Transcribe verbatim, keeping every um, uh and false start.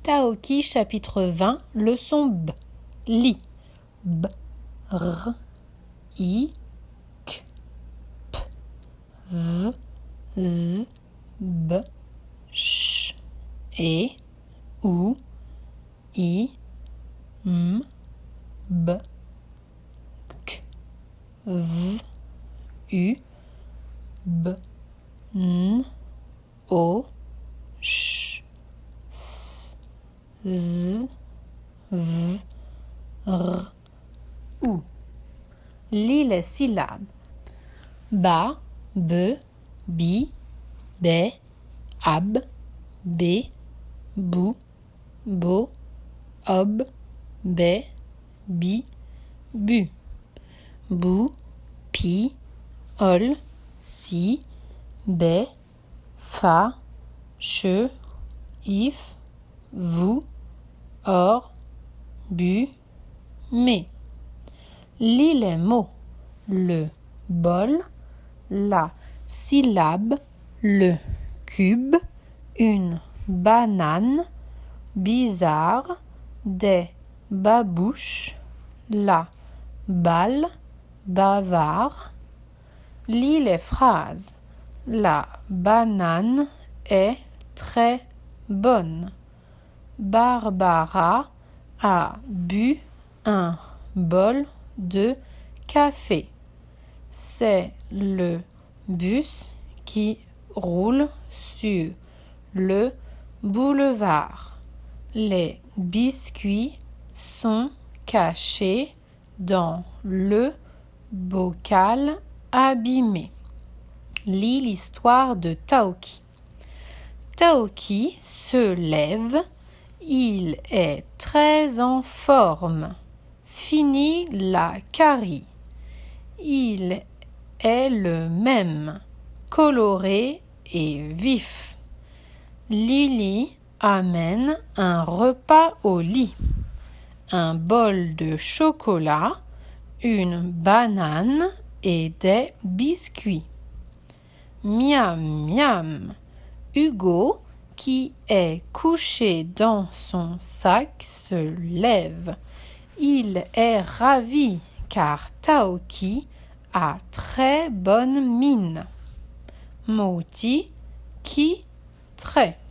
Taoki chapitre vingt, leçon B. Li. B, R, I, K, P, V, Z, B, Ch, E, U, I, M, B, K, V, U, B, N, O, Ch, S, Z, V, R, U. Lis les syllabes. Ba, be, bi, be, ab, bé, bou, bo, ob, bé, bi, bu. Bou, pi, ol, si, bé, fa, che, if, vous, or, bu, mais. Lis les mots. Le bol, la syllabe, le cube, une banane, bizarre, des babouches, la balle, bavard. Lis les phrases. La banane est très bonne. Barbara a bu un bol de café. C'est le bus qui roule sur le boulevard. Les biscuits sont cachés dans le bocal abîmé. Lis l'histoire de Taoki. Taoki se lève. Il est très en forme. Fini la carie. Il est le même, coloré et vif. Lily amène un repas au lit. Un bol de chocolat, une banane et des biscuits. Miam, miam. Hugo, qui est couché dans son sac, se lève. Il est ravi car Taoki a très bonne mine. Moti, qui, très.